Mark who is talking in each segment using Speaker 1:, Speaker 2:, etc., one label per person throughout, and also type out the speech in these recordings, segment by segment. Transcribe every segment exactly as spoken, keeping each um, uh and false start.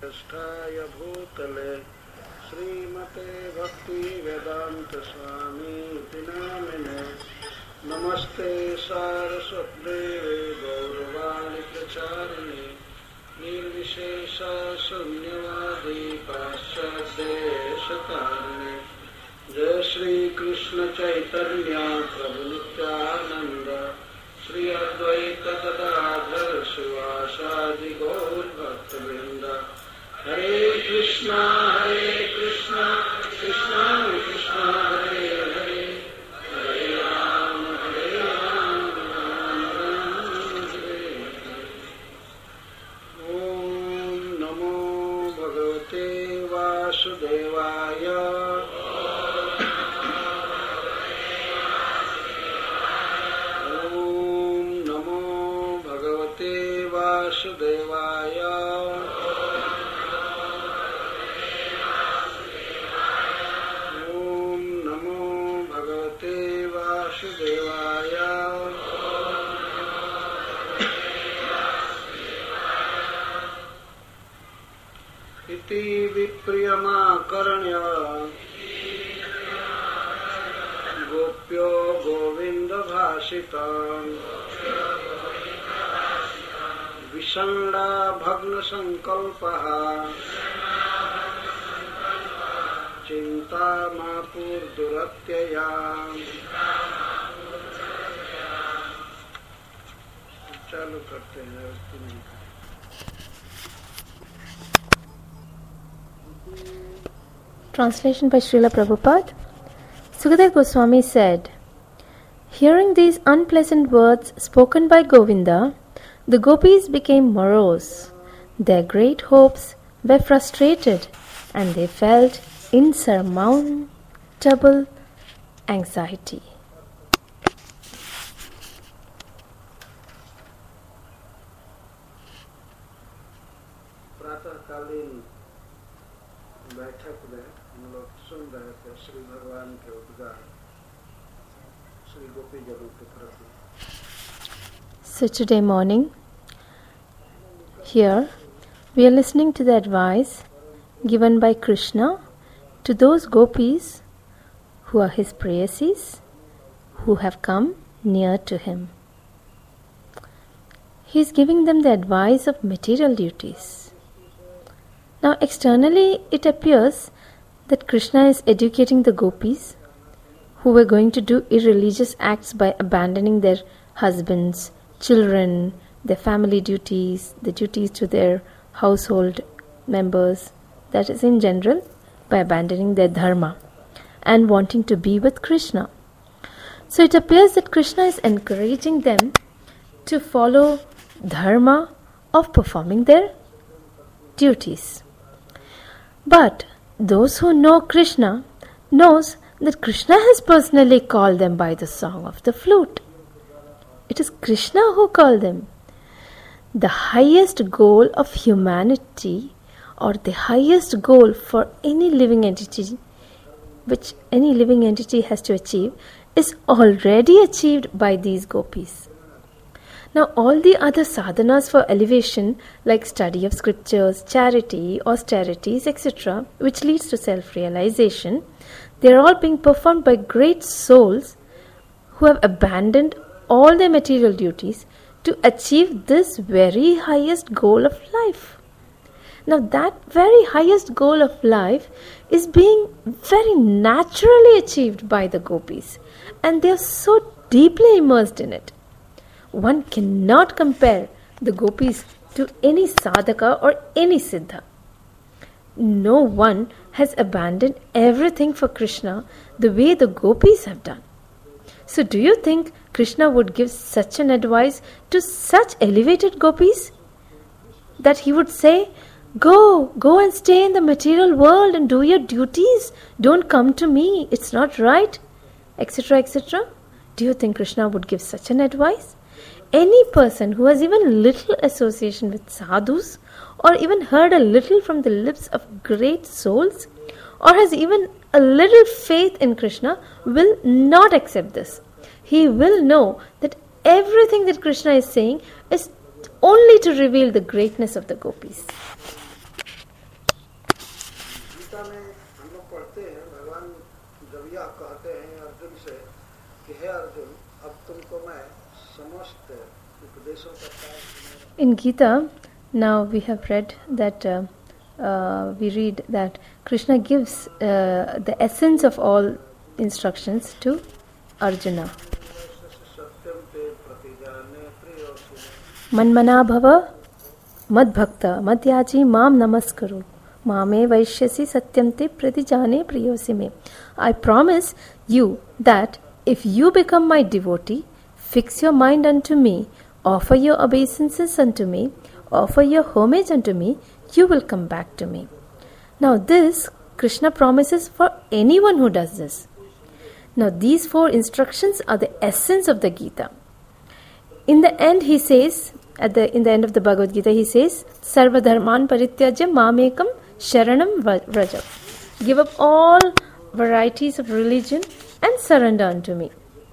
Speaker 1: Staya Bhutale Srimate Bhakti Vedanta Swami Tinamine Namaste Saraswate Gauravani Pracharini Nirvishesha Sunyavadi Paschadeshatarini Jai Shri Krishna Chaitanya Prabhu Nityananda Shri Advaita Gadadhar Shivasadi Gaur Bhaktivinoda Hare Krishna Hare Krishna Krishna Krishna Hare Hare Hare Ram Hare Ram Ram Ram Hare Hare Om Namo Bhagavate Vasudevaya Vasudevaya Om Namo Bhagavate Vasudevaya Iti Vipriyama Karanya Gopyo Govinda Bhashitam Vishanda Bhagna Sankalpaha Chinta Mapur Duratyaya चालू करते हैं
Speaker 2: Translation by Srila Prabhupada. Sukadeva Goswami said, hearing these unpleasant words spoken by Govinda, the gopis became morose. Their great hopes were frustrated and they felt insurmountable anxiety.
Speaker 1: प्रातःकालीन बैठक में हम लोग सुन रहे थे श्री भगवान के उद्गार श्री गोपी जगों के प्रति.
Speaker 2: So today morning, here we are listening to the advice given by Krishna to those gopis who are his preyasis, who have come near to him. He is giving them the advice of material duties. Now externally it appears that Krishna is educating the gopis who were going to do irreligious acts by abandoning their husbands, children, their family duties, the duties to their household members, that is in general, by abandoning their dharma and wanting to be with Krishna. So it appears that Krishna is encouraging them to follow dharma of performing their duties. But those who know Krishna knows that Krishna has personally called them by the song of the flute. It is Krishna who called them. The highest goal of humanity, or the highest goal for any living entity, which any living entity has to achieve, is already achieved by these gopis. Now all the other sadhanas for elevation, like study of scriptures, charity, austerities, et cetera, which leads to self-realization, they are all being performed by great souls who have abandoned all their material duties to achieve this very highest goal of life. Now that very highest goal of life is being very naturally achieved by the gopis, and they are so deeply immersed in it. One cannot compare the gopis to any sadhaka or any siddha. No one has abandoned everything for Krishna the way the gopis have done. So do you think Krishna would give such an advice to such elevated gopis? That he would say, Go, go and stay in the material world and do your duties. Don't come to me. It's not right. Etc. et cetera. Do you think Krishna would give such an advice? Any person who has even little association with sadhus, or even heard a little from the lips of great souls, or has even a little faith in Krishna, will not accept this. He will know that everything that Krishna is saying is only to reveal the greatness of the gopis. In Gita, now we have read that uh, uh, we read that Krishna gives uh, the essence of all instructions to Arjuna. Manmana bhava mad bhakta madhyaji mam namaskaru mame vaishyasi satyam te pratijane priyosime. I promise you that if you become my devotee, fix your mind unto me, offer your obeisances unto me, offer your homage unto me, you will come back to me. Now this Krishna promises for anyone who does this. Now these four instructions are the essence of the Gita. In the end he says, at the in the end of the Bhagavad Gita he says, Sarva dharman parityajya mamekam sharanam vraja. Give up all varieties of religion and surrender unto me.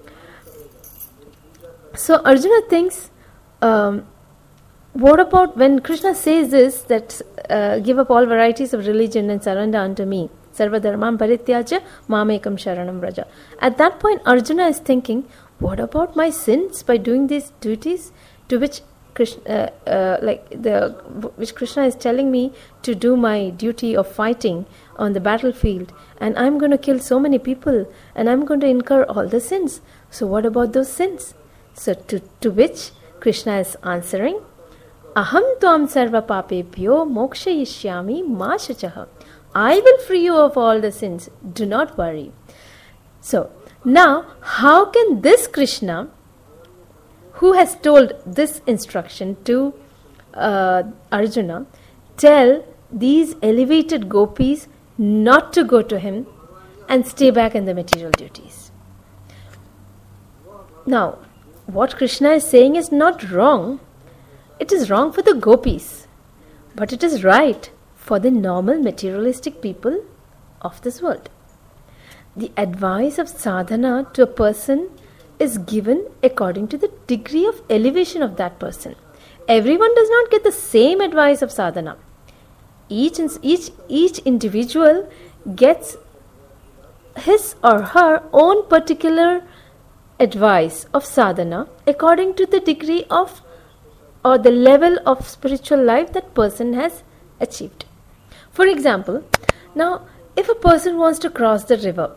Speaker 2: So Arjuna thinks, um, what about when Krishna says this, that uh, give up all varieties of religion and surrender unto me, Sarva dharman parityaja mamekam sharanam vraja. At that point Arjuna is thinking, what about my sins by doing these duties to which Krishna, uh, uh, like the which Krishna is telling me to do my duty of fighting on the battlefield, and I'm going to kill so many people and I'm going to incur all the sins. So what about those sins? So to, to which Krishna is answering, Aham tvam sarva papebhyo mokshayishyami ma shachaha. I will free you of all the sins. Do not worry. So now how can this Krishna, who has told this instruction to uh, Arjuna, tell these elevated gopis not to go to him and stay back in the material duties? Now, what Krishna is saying is not wrong. It is wrong for the gopis, but it is right for the normal materialistic people of this world. The advice of sadhana to a person is given according to the degree of elevation of that person. Everyone does not get the same advice of sadhana. Each each each individual gets his or her own particular advice of sadhana according to the degree of or the level of spiritual life that person has achieved. For example, now if a person wants to cross the river,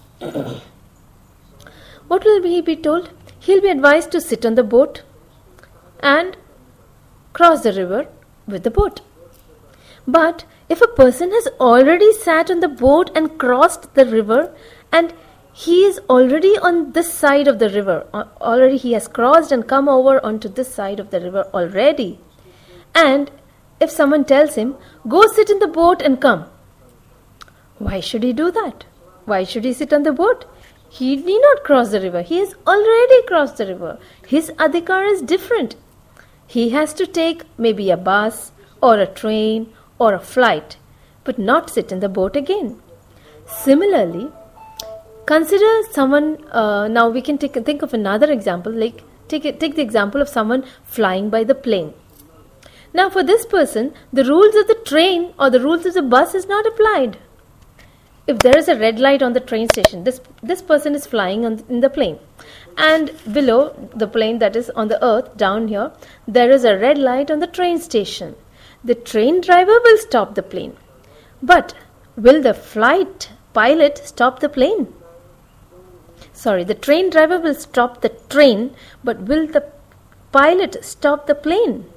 Speaker 2: what will he be told? He'll be advised to sit on the boat and cross the river with the boat. But if a person has already sat on the boat and crossed the river, and he is already on this side of the river, already he has crossed and come over onto this side of the river already, and if someone tells him, go sit in the boat and come, why should he do that? Why should he sit on the boat? He need not cross the river. He has already crossed the river. His adhikar is different. He has to take maybe a bus or a train or a flight, but not sit in the boat again. Similarly, consider someone, uh, now we can take, think of another example, like take, take the example of someone flying by the plane. Now for this person, the rules of the train or the rules of the bus is not applied. If there is a red light on the train station, this this person is flying on, in the plane, and below the plane, that is on the earth down here, there is a red light on the train station. The train driver will stop the plane, but will the flight pilot stop the plane? Sorry, the train driver will stop the train, but will the pilot stop the plane?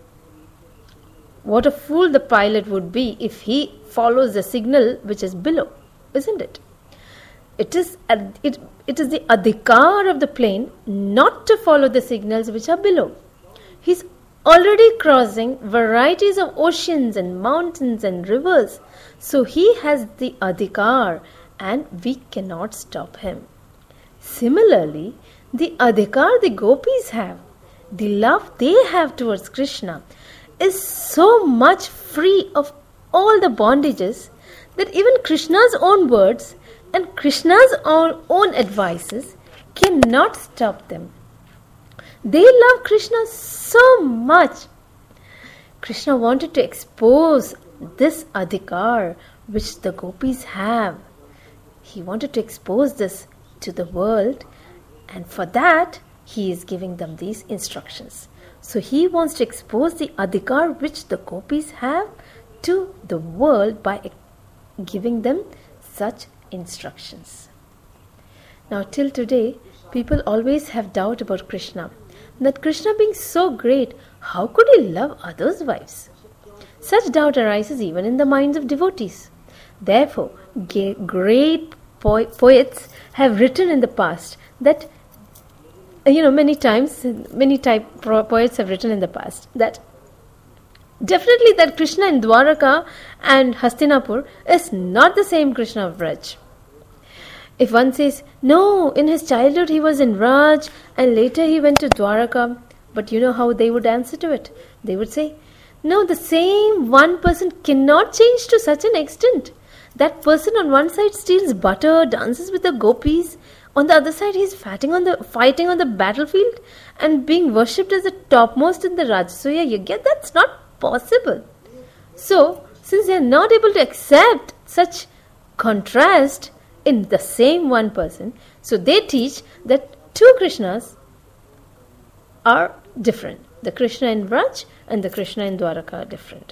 Speaker 2: What a fool the pilot would be if he follows the signal which is below. Isn't it? It is it, it is the adhikar of the plane not to follow the signals which are below. He's already crossing varieties of oceans and mountains and rivers. So he has the adhikar and we cannot stop him. Similarly, the adhikar the gopis have, the love they have towards Krishna, is so much free of all the bondages that even Krishna's own words and Krishna's own, own advices cannot stop them. They love Krishna so much. Krishna wanted to expose this adhikar which the gopis have. He wanted to expose this to the world, and for that he is giving them these instructions. So he wants to expose the adhikar which the gopis have to the world by giving them such instructions. Now till today, people always have doubt about Krishna. That Krishna being so great, how could he love others' wives? Such doubt arises even in the minds of devotees. Therefore, great po- poets have written in the past that, you know, many times, many type poets have written in the past that definitely that Krishna in Dwaraka and Hastinapur is not the same Krishna of Vraj. If one says, no, in his childhood he was in Vraj and later he went to Dwaraka, but you know how they would answer to it? They would say, no, the same one person cannot change to such an extent. That person on one side steals butter, dances with the gopis. On the other side, he is fighting on the fighting on the battlefield and being worshipped as the topmost in the Rajasuya Yajna. That's not possible. So, since they are not able to accept such contrast in the same one person, so they teach that two Krishnas are different. The Krishna in Vraj and the Krishna in Dwaraka are different.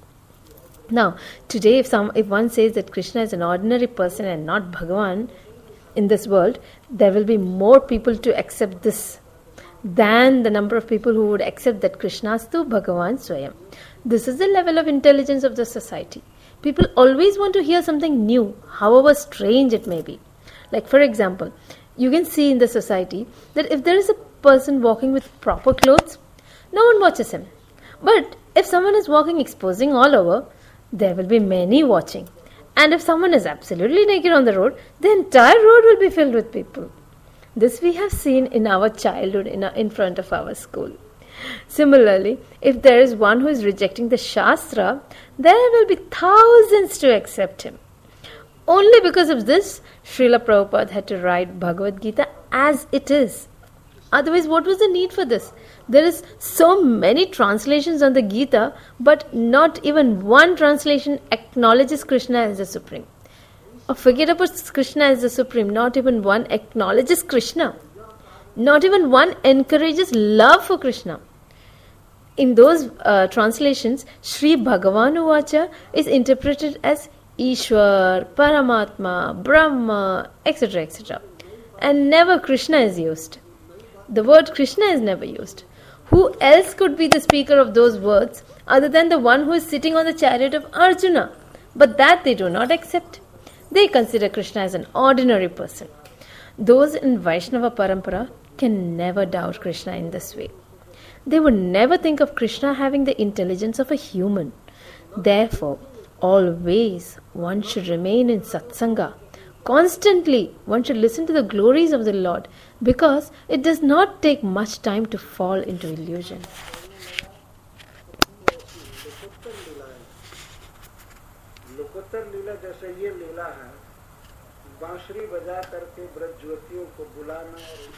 Speaker 2: Now, today if some if one says that Krishna is an ordinary person and not Bhagavan in this world, there will be more people to accept this than the number of people who would accept that Krishnastu Bhagavan Swayam. This is the level of intelligence of the society. People always want to hear something new, however strange it may be. Like for example, you can see in the society that if there is a person walking with proper clothes, no one watches him. But if someone is walking exposing all over, there will be many watching. And if someone is absolutely naked on the road, the entire road will be filled with people. This we have seen in our childhood in, our, in front of our school. Similarly, if there is one who is rejecting the Shastra, there will be thousands to accept him. Only because of this, Srila Prabhupada had to write Bhagavad Gita as it is. Otherwise, what was the need for this? There is so many translations on the Gita, but not even one translation acknowledges Krishna as the Supreme. Or forget about Krishna as the Supreme, not even one acknowledges Krishna. Not even one encourages love for Krishna. In those uh, translations, Sri Bhagavan Uvacha is interpreted as Ishwar, Paramatma, Brahma, et cetera, et cetera. And never Krishna is used. The word Krishna is never used. Who else could be the speaker of those words other than the one who is sitting on the chariot of Arjuna? But that they do not accept. They consider Krishna as an ordinary person. Those in Vaishnava Parampara can never doubt Krishna in this way. They would never think of Krishna having the intelligence of a human. Therefore, always one should remain in satsanga. Constantly, one should listen to the glories of the Lord, because it does not take much time to fall into illusion.
Speaker 1: लोकोत्तर लीला जैसे ये लीला है, बांसुरी बजा करके ब्रजज्योतियों को बुलाना.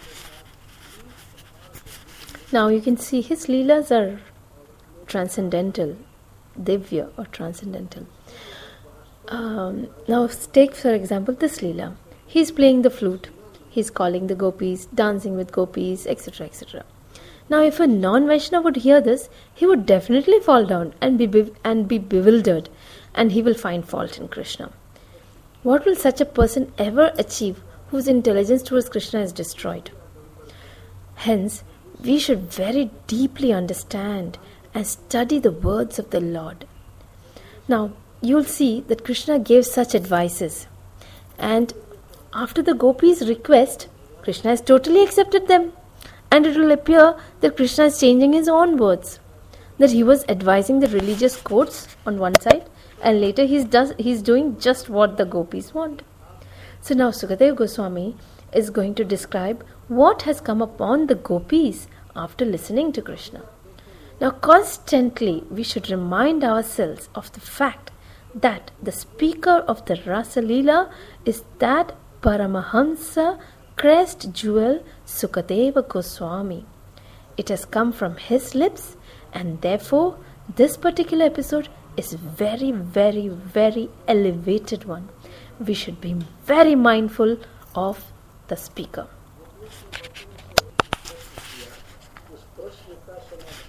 Speaker 2: Now you can see his leelas are transcendental, divya or transcendental. Um, now take for example this leela. He is playing the flute, he is calling the gopis, dancing with gopis, et cetera, et cetera. Now if a non-Vaishnava would hear this, he would definitely fall down and be be- and be bewildered, and he will find fault in Krishna. What will such a person ever achieve whose intelligence towards Krishna is destroyed? Hence, we should very deeply understand and study the words of the Lord. Now, you will see that Krishna gave such advices, and after the gopis' request, Krishna has totally accepted them, and it will appear that Krishna is changing his own words, that he was advising the religious courts on one side, and later he's does he's doing just what the gopis want. So now Sukadeva Goswami is going to describe what has come upon the gopis after listening to Krishna. Now constantly we should remind ourselves of the fact that the speaker of the Rasa Leela is that Paramahamsa crest jewel Sukadeva Goswami. It has come from his lips, and therefore this particular episode is very, very, very elevated one. We should be very mindful of the speaker.
Speaker 1: उस प्रश्न का समाधान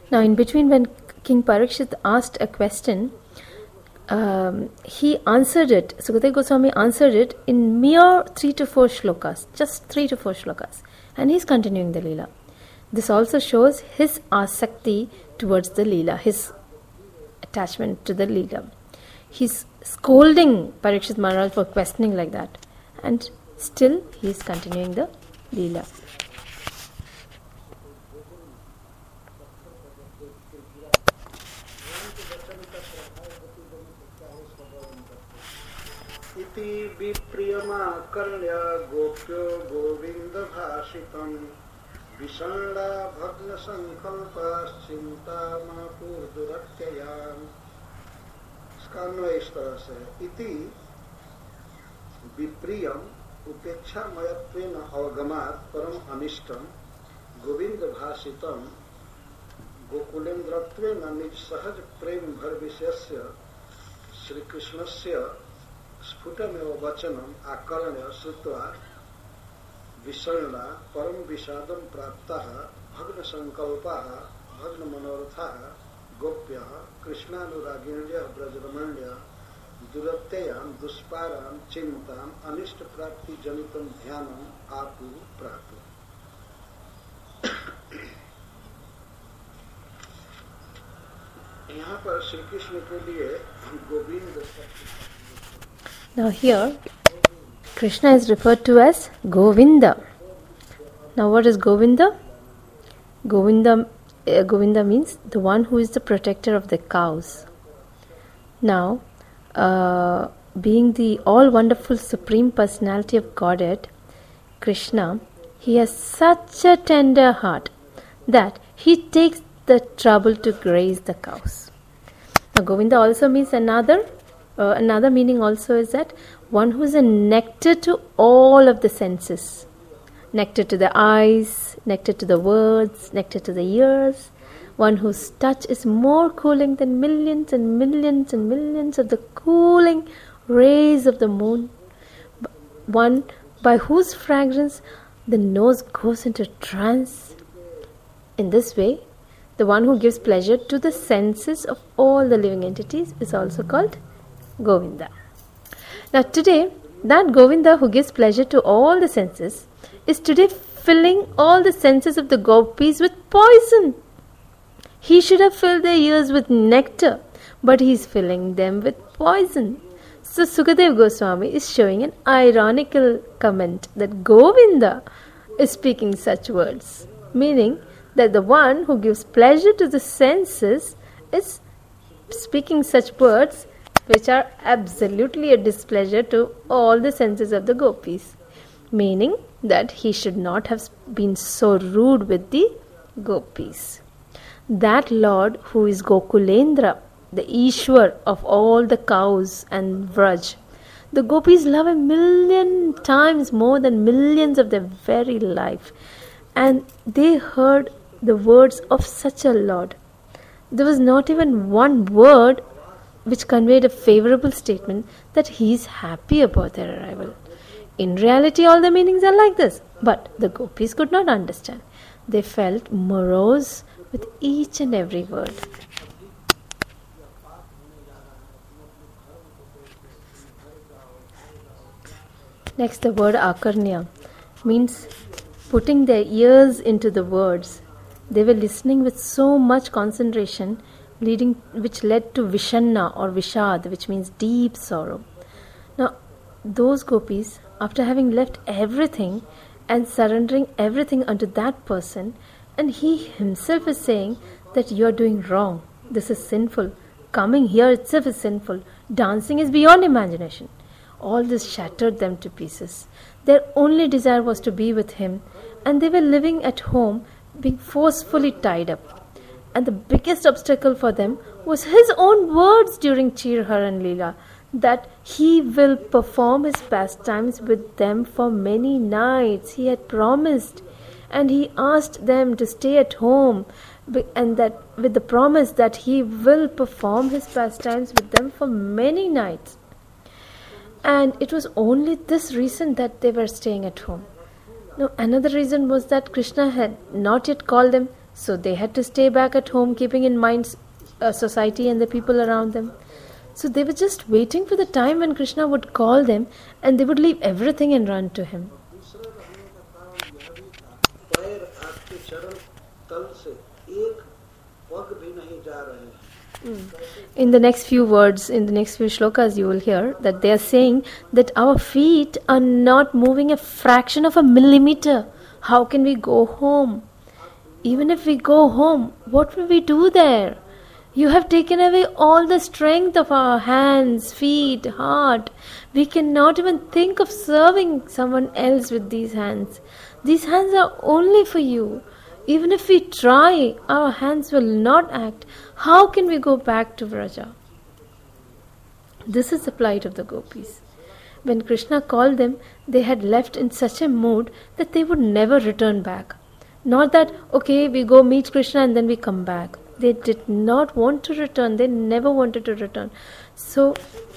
Speaker 2: Now, in between, when King Parikshit asked a question, um, he answered it. Sukadeva Goswami answered it in mere three to four shlokas, just three to four shlokas, and he's continuing the Leela. This also shows his asakti towards the Leela, his attachment to the Leela. He's scolding Parikshit Maharaj for questioning like that, and still he is continuing the Leela.
Speaker 1: इति विप्रियमाकर्ण्य गोप्यो गोविंद भाषितम् विषण्णा भग्न संकल्पश्चिंता मापुर्दुरत्ययाम्. इसका अन्वय इस तरह से इति विप्रियम उपेक्षा मयत्वेन अवगमात् परम अनिष्टम गोविंद भाषितम गोकुलेन्द्रत्वेन निज सहज प्रेम भर विषयस्य श्री कृष्णस्य स्फुटमेव वचनम आकर्ण्य श्रुत्वा विषण्णा परम विषादं प्राप्ताः भग्न संकल्पाः भग्न मनोरथाः गोप्यः कृष्णानुरागिण्यः ब्रजरमण्यः दुरत्ययां दुष्पारां चिंतां अनिष्ट प्राप्ति जनितं ध्यानम आपु प्रातु. यहाँ पर श्री कृष्ण के लिए Govind.
Speaker 2: Now here, Krishna is referred to as Govinda. Now what is Govinda? Govinda, uh, Govinda means the one who is the protector of the cows. Now, uh, being the all-wonderful Supreme Personality of Godhead, Krishna, he has such a tender heart that he takes the trouble to graze the cows. Now Govinda also means another Uh, another meaning also is that one who is a nectar to all of the senses. Nectar to the eyes, nectar to the words, nectar to the ears. One whose touch is more cooling than millions and millions and millions of the cooling rays of the moon. One by whose fragrance the nose goes into trance. In this way, the one who gives pleasure to the senses of all the living entities is also called Govinda. Now today, that Govinda who gives pleasure to all the senses is today filling all the senses of the gopis with poison. He should have filled their ears with nectar, but he is filling them with poison. So Sukadeva Goswami is showing an ironical comment that Govinda is speaking such words, meaning that the one who gives pleasure to the senses is speaking such words which are absolutely a displeasure to all the senses of the gopis, meaning that he should not have been so rude with the gopis. That Lord who is Gokulendra, the Ishwar of all the cows and Vraj, the gopis love a million times more than millions of their very life, and they heard the words of such a Lord. There was not even one word which conveyed a favorable statement that he is happy about their arrival. In reality, all the meanings are like this, but the gopis could not understand. They felt morose with each and every word. Next, the word akarnya means putting their ears into the words. They were listening with so much concentration, leading which led to Vishanna or Vishad, which means deep sorrow. Now, those gopis, after having left everything and surrendering everything unto that person, and he himself is saying that you are doing wrong, this is sinful, coming here itself is sinful, dancing is beyond imagination. All this shattered them to pieces. Their only desire was to be with him, and they were living at home, being forcefully tied up. And the biggest obstacle for them was his own words during Chirharan Leela, that he will perform his pastimes with them for many nights. He had promised, and he asked them to stay at home, and that with the promise that he will perform his pastimes with them for many nights. And it was only this reason that they were staying at home. Now, another reason was that Krishna had not yet called them So they had to stay back at home, keeping in mind uh, society and the people around them. So they were just waiting for the time when Krishna would call them, and they would leave everything and run to him. In the next few words, in the next few shlokas, you will hear that they are saying that our feet are not moving a fraction of a millimeter. How can we go home? Even if we go home, what will we do there? You have taken away all the strength of our hands, feet, heart. We cannot even think of serving someone else with these hands. These hands are only for you. Even if we try, our hands will not act. How can we go back to Vraja? This is the plight of the gopis. When Krishna called them, they had left in such a mood that they would never return back. Not that, okay, we go meet Krishna and then we come back. They did not want to return. They never wanted to return. So,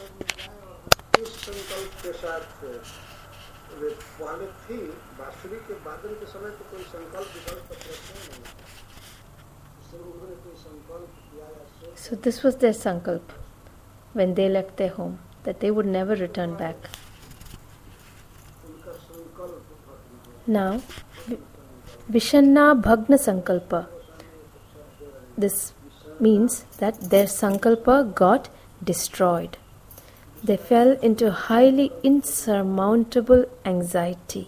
Speaker 2: so this was their sankalp when they left their home, that they would never return back. Now, Vishanna Bhagna Sankalpa. This means that their sankalpa got destroyed. They fell into highly insurmountable anxiety.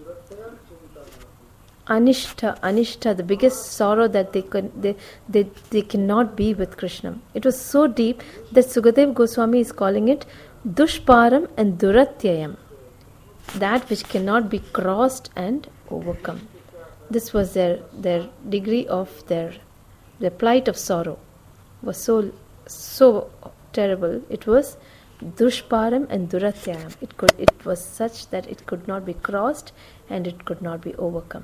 Speaker 2: Anishta, Anishta, the biggest sorrow that they could, they, they, they cannot be with Krishna. It was so deep that Sukadev Goswami is calling it Dushparam and Duratyayam, that which cannot be crossed and overcome. This was their, their degree of their their plight of sorrow was so so terrible. It was Dushparam and Duratyayam. It could it was such that it could not be crossed and it could not be overcome.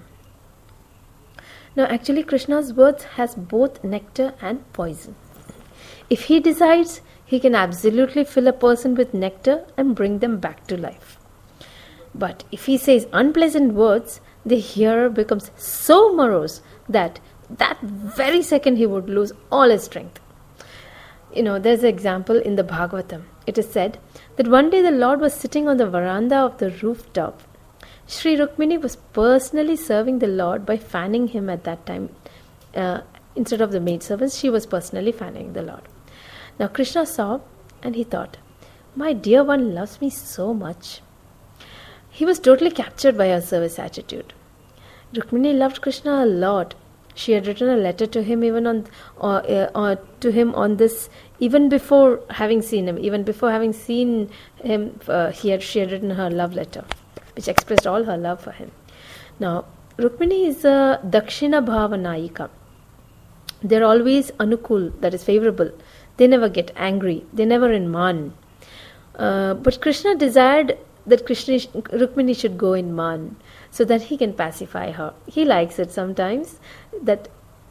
Speaker 2: Now actually Krishna's words has both nectar and poison. If he decides, he can absolutely fill a person with nectar and bring them back to life. But if he says unpleasant words, the hearer becomes so morose that that very second he would lose all his strength. You know, there's an example in the Bhagavatam. It is said that one day the Lord was sitting on the veranda of the rooftop. Sri Rukmini was personally serving the Lord by fanning him at that time. Uh, instead of the maidservants, she was personally fanning the Lord. Now Krishna saw and he thought, my dear one loves me so much. He was totally captured by her service attitude. Rukmini loved Krishna a lot. She had written a letter to him even on, or, uh, or to him on this, even before having seen him. Even before having seen him, uh, he had she had written her love letter, which expressed all her love for him. Now, Rukmini is a Dakshina Bhava Nayika. They're always anukul, that is favorable. They never get angry. They never in man. Uh, but Krishna desired that Krishna, Rukmini should go in man, so that he can pacify her. He likes it sometimes that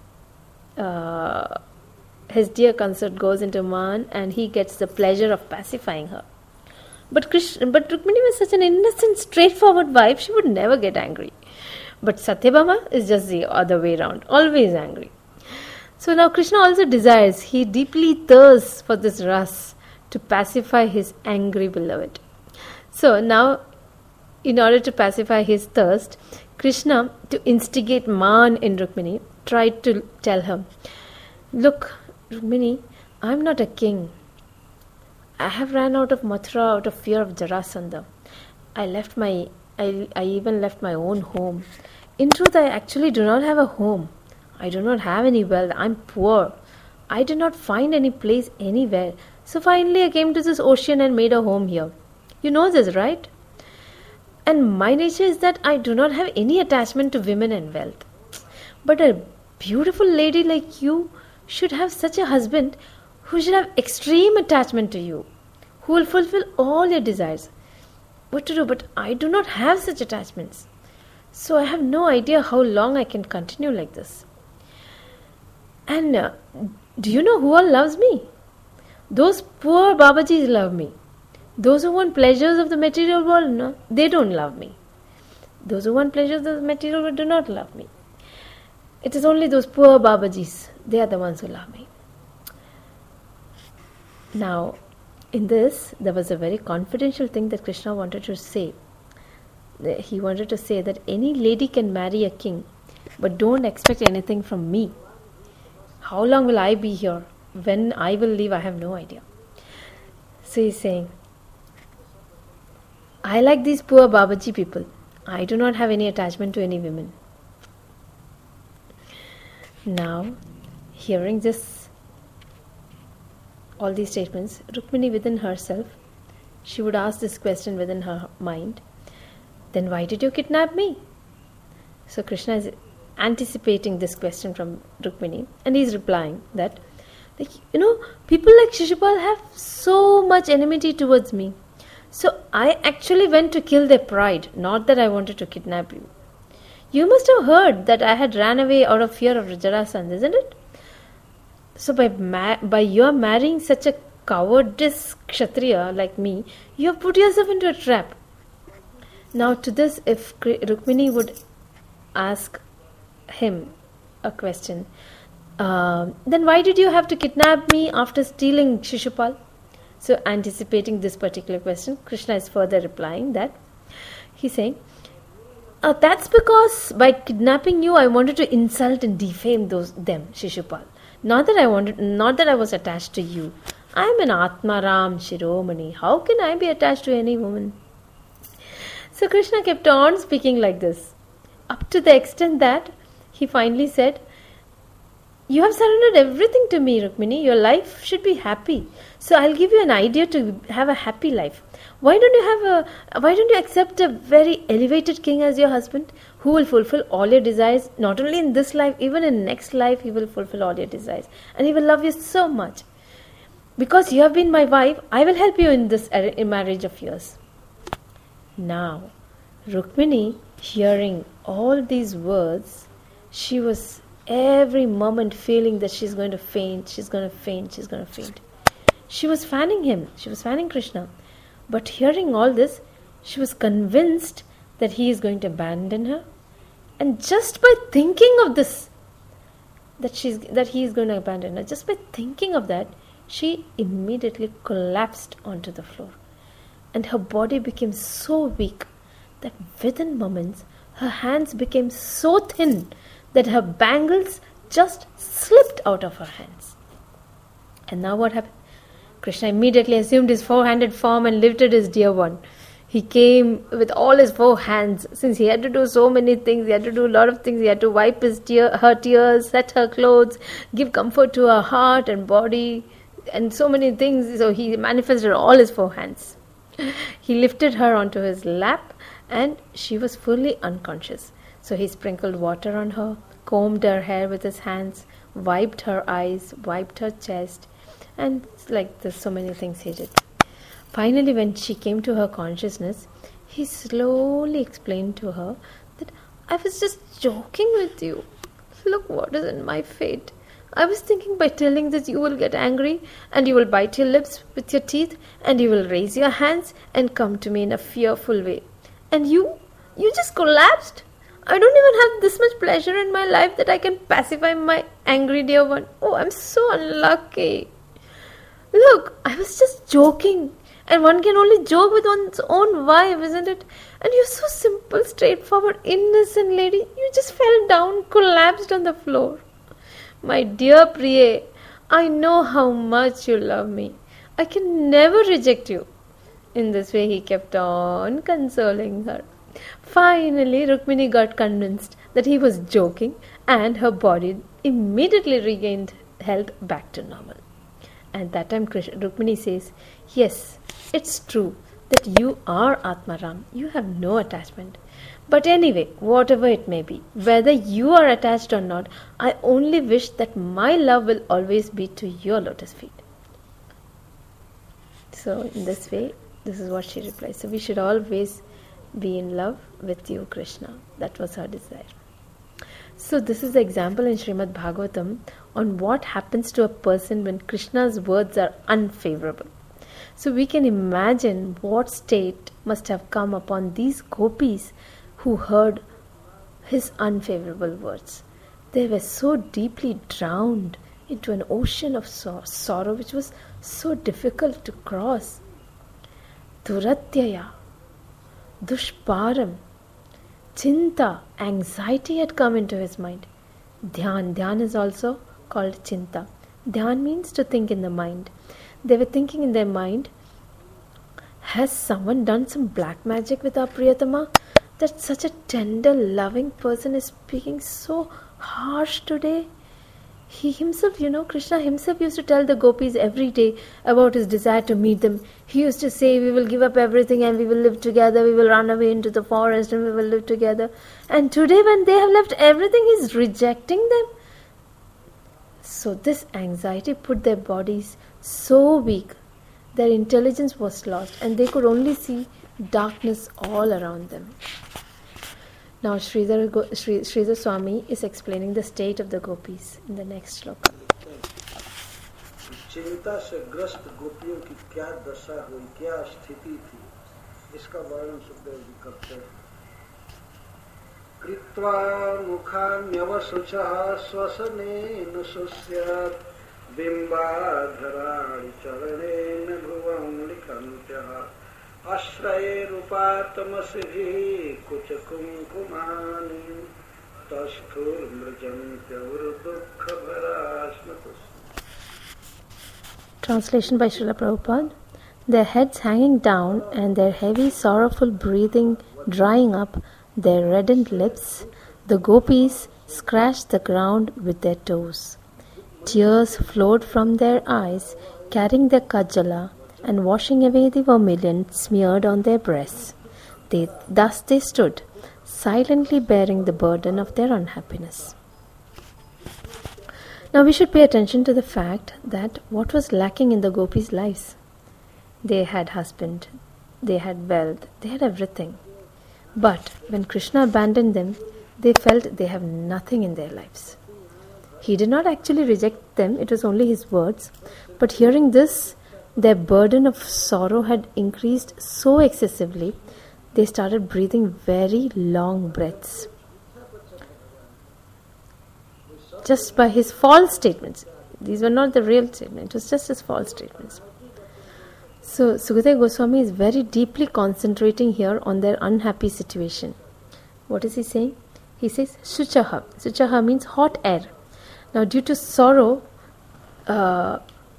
Speaker 2: uh, his dear consort goes into man and he gets the pleasure of pacifying her. But Krishna, but Rukmini was such an innocent, straightforward wife, she would never get angry. But Satyabhama is just the other way around, always angry. So now Krishna also desires, he deeply thirsts for this ras to pacify his angry beloved. So now, in order to pacify his thirst, Krishna, to instigate man in Rukmini, tried to tell her, look, Rukmini, I am not a king. I have ran out of Mathura out of fear of Jarasandha. I left my, I, I even left my own home. In truth, I actually do not have a home. I do not have any wealth. I am poor. I did not find any place anywhere. So finally I came to this ocean and made a home here. You know this, right? And my nature is that I do not have any attachment to women and wealth. But a beautiful lady like you should have such a husband who should have extreme attachment to you, who will fulfill all your desires. What to do? But I do not have such attachments. So I have no idea how long I can continue like this. And uh, do you know who all loves me? Those poor Babajis love me. Those who want pleasures of the material world, no, they don't love me. Those who want pleasures of the material world do not love me. It is only those poor Babajis, they are the ones who love me. Now, in this, there was a very confidential thing that Krishna wanted to say. He wanted to say that any lady can marry a king, but don't expect anything from me. How long will I be here? When I will leave, I have no idea. So he's saying, I like these poor Babaji people. I do not have any attachment to any women. Now, hearing this, all these statements, Rukmini within herself, she would ask this question within her mind, then why did you kidnap me? So Krishna is anticipating this question from Rukmini, and he is replying that, like, you know, people like Shishupal have so much enmity towards me. So I actually went to kill their pride, not that I wanted to kidnap you. You must have heard that I had ran away out of fear of Jarasandha, isn't it? So by ma- by your marrying such a cowardice Kshatriya like me, you have put yourself into a trap. Now to this, if Rukmini would ask him a question, uh, then why did you have to kidnap me after stealing Shishupal? So anticipating this particular question, Krishna is further replying that, he's saying, Uh, that's because by kidnapping you, I wanted to insult and defame those them, Shishupal. Not that I wanted, not that I was attached to you. I am an Atmaram Shiromani. How can I be attached to any woman? So Krishna kept on speaking like this, up to the extent that he finally said, you have surrendered everything to me, Rukmini. Your life should be happy. So I'll give you an idea to have a happy life. Why don't you have a? Why don't you accept a very elevated king as your husband, who will fulfill all your desires? Not only in this life, even in next life, he will fulfill all your desires, and he will love you so much. Because you have been my wife, I will help you in this marriage of yours. Now, Rukmini, hearing all these words, she was every moment feeling that she's going to faint, she's going to faint, she's going to faint. She was fanning him, she was fanning Krishna. But hearing all this, she was convinced that he is going to abandon her. And just by thinking of this, that she's that he is going to abandon her, just by thinking of that, she immediately collapsed onto the floor. And her body became so weak that within moments, her hands became so thin that her bangles just slipped out of her hands. And now what happened? Krishna immediately assumed his four-handed form and lifted his dear one. He came with all his four hands. Since he had to do so many things, he had to do a lot of things. He had to wipe his tear, her tears, set her clothes, give comfort to her heart and body, and so many things. So he manifested all his four hands. He lifted her onto his lap, and she was fully unconscious. So he sprinkled water on her, combed her hair with his hands, wiped her eyes, wiped her chest, and like there's so many things he did. Finally, when she came to her consciousness, he slowly explained to her that I was just joking with you. Look what is in my fate. I was thinking by telling this you will get angry and you will bite your lips with your teeth and you will raise your hands and come to me in a fearful way. And you, you just collapsed. I don't even have this much pleasure in my life that I can pacify my angry dear one. Oh, I'm so unlucky. Look, I was just joking. And one can only joke with one's own wife, isn't it? And you're so simple, straightforward, innocent lady. You just fell down, collapsed on the floor. My dear Priye, I know how much you love me. I can never reject you. In this way, he kept on consoling her. Finally, Rukmini got convinced that he was joking, and her body immediately regained health back to normal. At that time, Rukmini says, yes, it's true that you are Atmaram. You have no attachment. But anyway, whatever it may be, whether you are attached or not, I only wish that my love will always be to your lotus feet. So in this way, this is what she replies. So we should always be in love with you, Krishna. That was her desire. So this is the example in Srimad Bhagavatam on what happens to a person when Krishna's words are unfavorable. So we can imagine what state must have come upon these gopis who heard his unfavorable words. They were so deeply drowned into an ocean of sor- sorrow which was so difficult to cross. Duratyaya, dushparam, chinta, anxiety had come into his mind. Dhyan, dhyan is also called chinta. Dhyan means to think in the mind. They were thinking in their mind, has someone done some black magic with our Priyatama? That such a tender, loving person is speaking so harsh today. He himself, you know, Krishna himself used to tell the gopis every day about his desire to meet them. He used to say, we will give up everything and we will live together. We will run away into the forest and we will live together. And today when they have left everything, he is rejecting them. So this anxiety put their bodies so weak. Their intelligence was lost and they could only see darkness all around them. Now Sridhar, Go- Sri, Sridhar Swami is explaining the state of the gopis in the next shloka.
Speaker 1: चिंता से ग्रस्त गोपियों की क्या दशा हुई, क्या स्थिति थी, इसका वर्णन सुखदेव जी करते हैं। कृत्वा मुखान्यवशुचः श्वसनेन शुष्यात् बिम्बाधराणि चरणेन भुवं लिखन्त्यः आश्रयेरुपातमसिभिः कुचकुङ्कुमानि तस्थूर्मृजन्त्यवृदुःखभरास्मतुः।
Speaker 2: Translation by Srila Prabhupada. Their heads hanging down and their heavy sorrowful breathing drying up their reddened lips, the gopis scratched the ground with their toes. Tears flowed from their eyes, carrying their kajala and washing away the vermilion smeared on their breasts. They, thus they stood, silently bearing the burden of their unhappiness. Now we should pay attention to the fact that what was lacking in the gopis' lives? They had husband, they had wealth, they had everything. But when Krishna abandoned them, they felt they have nothing in their lives. He did not actually reject them, it was only his words. But hearing this, their burden of sorrow had increased so excessively, they started breathing very long breaths. Just by his false statements. These were not the real statements, it was just his false statements. So Sukadeva Goswami is very deeply concentrating here on their unhappy situation. What is he saying? He says Shuchaha. Shuchaha means hot air. Now due to sorrow, uh,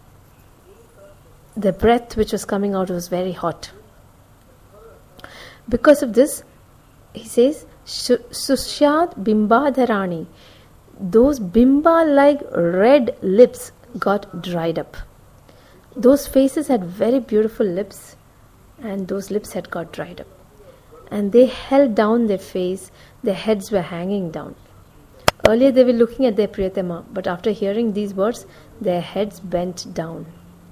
Speaker 2: the breath which was coming out was very hot. Because of this, he says Susyad Bimbadharani. Those bimba-like red lips got dried up. Those faces had very beautiful lips and those lips had got dried up. And they held down their face, their heads were hanging down. Earlier they were looking at their Priyatama, but after hearing these words, their heads bent down.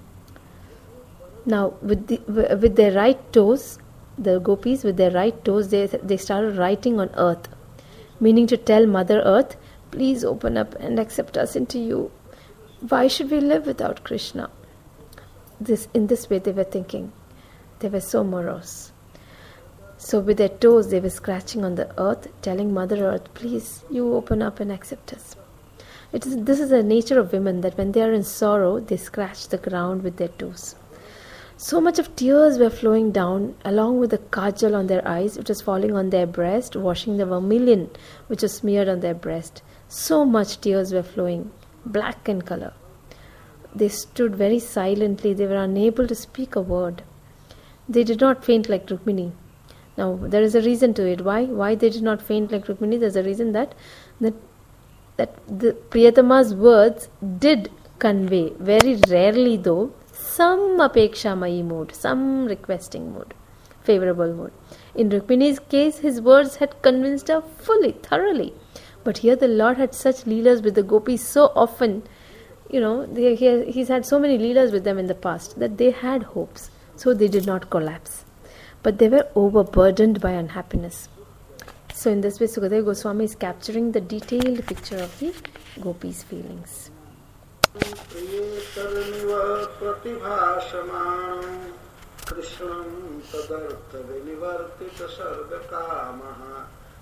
Speaker 2: Now with, the, with their right toes, the gopis with their right toes, they, they started writing on earth, meaning to tell Mother Earth, please open up and accept us into you. Why should we live without Krishna? This, in this way they were thinking. They were so morose. So with their toes they were scratching on the earth, telling Mother Earth, please, you open up and accept us. It is, this is the nature of women, that when they are in sorrow, they scratch the ground with their toes. So much of tears were flowing down, along with the kajal on their eyes, which was falling on their breast, washing the vermilion, which was smeared on their breast. So much tears were flowing, black in color. They stood very silently. They were unable to speak a word. They did not faint like Rukmini. Now, there is a reason to it. Why? Why they did not faint like Rukmini? There is a reason that, that, that the Priyatama's words did convey, very rarely though, some apeksha-mayi mood, some requesting mood, favorable mood. In Rukmini's case, his words had convinced her fully, thoroughly. But here the Lord had such leelas with the gopis so often, you know, they, he, he's had so many leelas with them in the past that they had hopes. So they did not collapse. But they were overburdened by unhappiness. So in this way, Sukadeva Goswami is capturing the detailed picture of the gopis' feelings.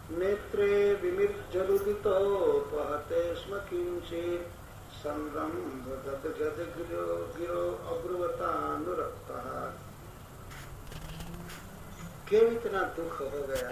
Speaker 1: नेत्रे विमिर्जरुदितो पहते स्म किंचित् संरम्भगत गद गिरो गिरो अब्रुवतानुरक्तः। क्यों इतना दुख हो गया?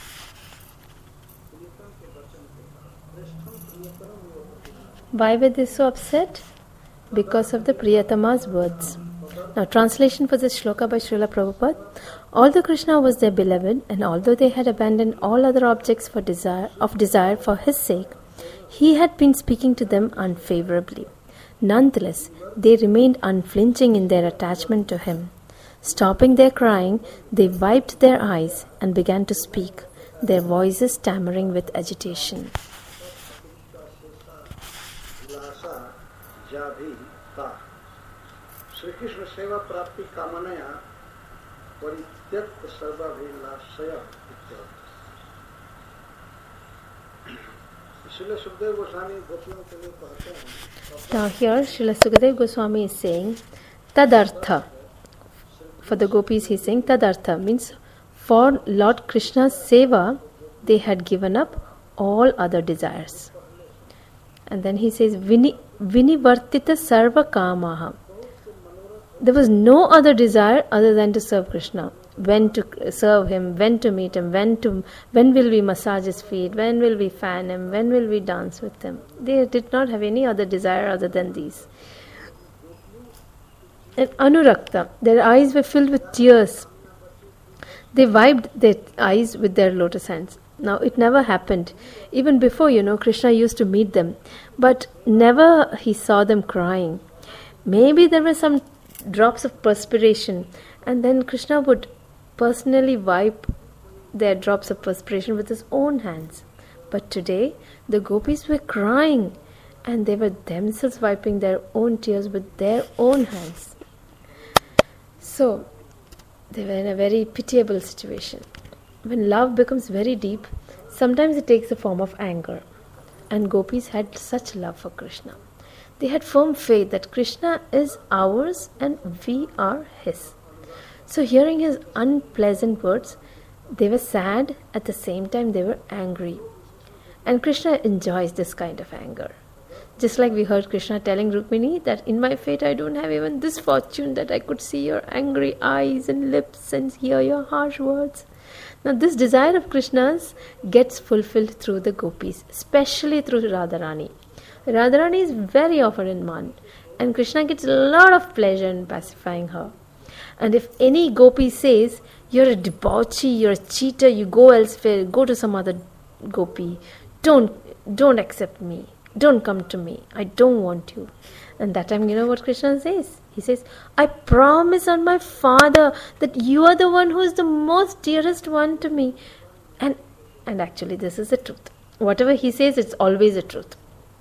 Speaker 2: Why were they so upset? Because of the Priyatama's words. Now, translation for this shloka by Srila Prabhupada. Although Krishna was their beloved, and although they had abandoned all other objects for desire, of desire for his sake, he had been speaking to them unfavorably. Nonetheless, they remained unflinching in their attachment to him. Stopping their crying, they wiped their eyes and began to speak, their voices stammering with agitation.
Speaker 1: Shri Krishna सेवा प्राप्ति कामनाया परित्यक्त सर्वाभिलाषय इत्यर्थ। श्रील सुखदेव गोस्वामी गोपियों के लिए कहते हैं।
Speaker 2: Now here Srila Sukadeva Goswami is saying tadartha. For the gopis he is saying tadartha means for Lord Krishna's seva they had given up all other desires. And then he says Vini, Vinivartita sarva kamaha. There was no other desire other than to serve Krishna. When to serve him, when to meet him, when to when will we massage his feet, when will we fan him, when will we dance with him. They did not have any other desire other than these. And anurakta, their eyes were filled with tears. They wiped their eyes with their lotus hands. Now it never happened. Even before, you know, Krishna used to meet them, but never he saw them crying. Maybe there were some drops of perspiration, and then Krishna would personally wipe their drops of perspiration with his own hands. But today the gopis were crying, and they were themselves wiping their own tears with their own hands. So they were in a very pitiable situation. When love becomes very deep, sometimes it takes the form of anger, and gopis had such love for Krishna. They had firm faith that Krishna is ours and we are his. So hearing his unpleasant words, they were sad, at the same time they were angry. And Krishna enjoys this kind of anger. Just like we heard Krishna telling Rukmini that in my fate I don't have even this fortune that I could see your angry eyes and lips and hear your harsh words. Now this desire of Krishna's gets fulfilled through the gopis, especially through Radharani. Radharani is very often in man, and Krishna gets a lot of pleasure in pacifying her. And if any gopi says, you're a debauchee, you're a cheater, you go elsewhere, go to some other gopi, don't, don't accept me, don't come to me, I don't want you. And that time, you know what Krishna says? He says, I promise on my father that you are the one who is the most dearest one to me. And, and actually this is the truth. Whatever he says, it's always the truth.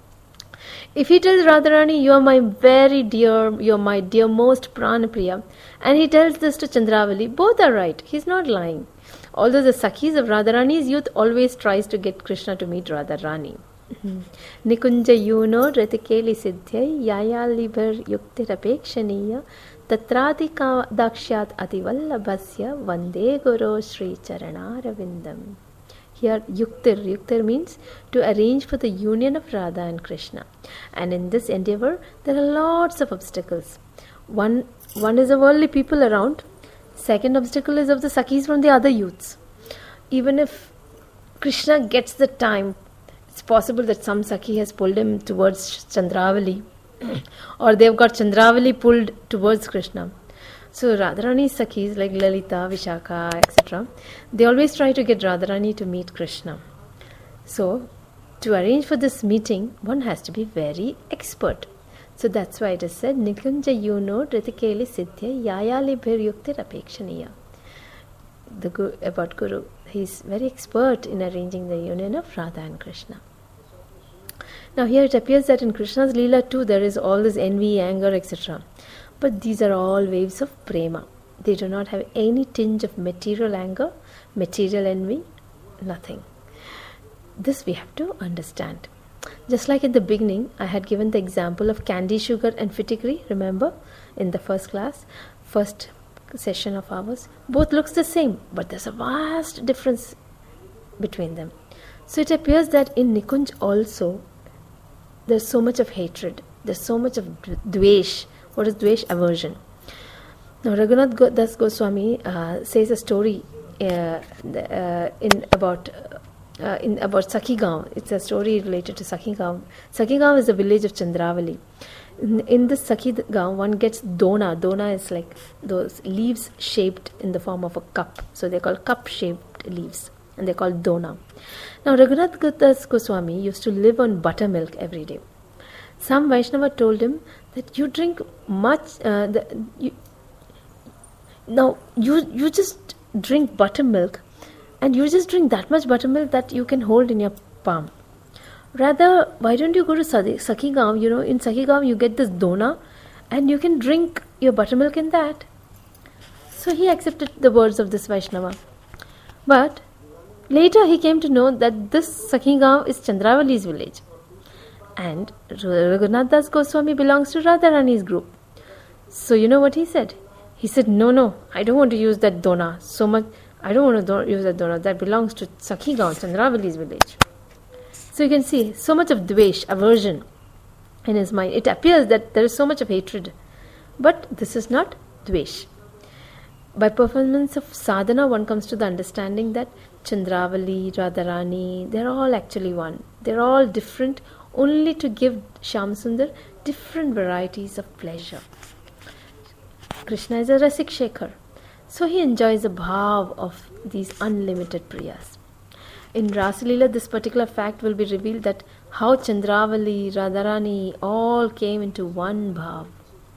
Speaker 2: If he tells Radharani, you are my very dear, you are my dear most Pranapriya, and he tells this to Chandravali, both are right. He's not lying. Although the Sakhis of Radharani's youth always tries to get Krishna to meet Radharani. Nikunja yuno ratikeli siddhyai yayalibhar yuktirapekshaniya tatrati dakshyat ativallabhasya vande guru Sri Charanaravindam. Here yuktir, yuktir means to arrange for the union of Radha and Krishna. And in this endeavor, there are lots of obstacles. One, one is of worldly people around. Second obstacle is of the Sakhis from the other youths. Even if Krishna gets the time, it's possible that some Sakhi has pulled him towards Chandravali, or they've got Chandravali pulled towards Krishna. So Radharani's Sakhis like Lalita, Vishakha, et cetera, they always try to get Radharani to meet Krishna. So to arrange for this meeting, one has to be very expert. So that's why it is said, Nikunja yuno ritikeli siddhya yayali bhir yuktir apekshaniya. The guru, about Guru, he is very expert in arranging the union of Radha and Krishna. Now here it appears that in Krishna's Leela too there is all this envy, anger, et cetera. But these are all waves of prema. They do not have any tinge of material anger, material envy, nothing. This we have to understand. Just like in the beginning, I had given the example of candy sugar and fittigreee, remember, in the first class, first session of ours. Both looks the same, but there's a vast difference between them. So it appears that in Nikunj also there's so much of hatred, there's so much of dvesh. What is dvesh? Aversion. Now Raghunath Go- Das Goswami uh, says a story uh, the, uh, in about uh, in about Sakhigaon. It's a story related to Sakhigaon. Sakhigaon is a village of Chandravali. In, in this Sakhigaon, one gets dona. Dona is like those leaves shaped in the form of a cup. So they're called cup-shaped leaves, and they're called dona. Now Raghunath Das Goswami used to live on buttermilk every day. Some Vaishnava told him that you drink much. Uh, the, you, now you you just drink buttermilk, and you just drink that much buttermilk that you can hold in your palm. Rather, why don't you go to Sakhigaon? You know, in Sakhigaon you get this dona, and you can drink your buttermilk in that. So he accepted the words of this Vaishnava. But later he came to know that this Sakhigaon is Chandravali's village. And Raghunath Das Goswami belongs to Radharani's group. So you know what he said? He said, no, no, I don't want to use that dona so much. I don't want to do- use that dona. That belongs to Sakhigaon, Chandravali's village. So you can see so much of dvesh, aversion in his mind. It appears that there is so much of hatred. But this is not dvesh. By performance of sadhana, one comes to the understanding that Chandravali, Radharani, they're all actually one. They're all different, only to give Shyamsundar different varieties of pleasure. Krishna is a Rasik Shekhar. So he enjoys a bhav of these unlimited priyas. In Rasalila, this particular fact will be revealed, that how Chandravali, Radharani all came into one bhav.